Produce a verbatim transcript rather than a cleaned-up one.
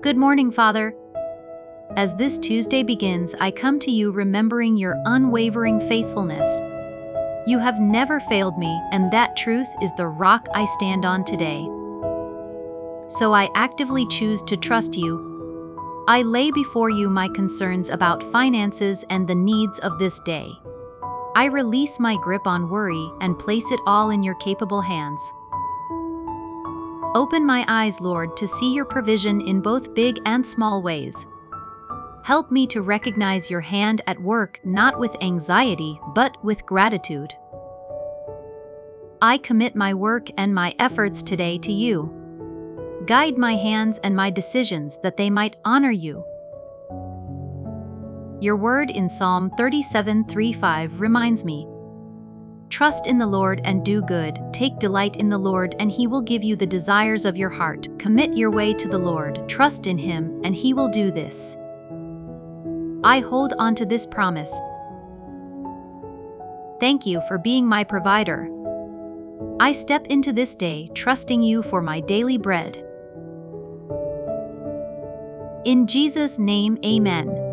Good morning, Father. As this Tuesday begins, I come to you remembering your unwavering faithfulness. You have never failed me, and that truth is the rock I stand on today. So I actively choose to trust you. I lay before you my concerns about finances and the needs of this day. I release my grip on worry and place it all in your capable hands. Open my eyes, Lord, to see your provision in both big and small ways. Help me to recognize your hand at work, not with anxiety, but with gratitude. I commit my work and my efforts today to you. Guide my hands and my decisions that they might honor you. Your word in Psalm thirty-seven three five reminds me, "Trust in the Lord and do good, take delight in the Lord and He will give you the desires of your heart. Commit your way to the Lord, trust in Him, and He will do this." I hold on to this promise. Thank you for being my provider. I step into this day trusting you for my daily bread. In Jesus' name, amen.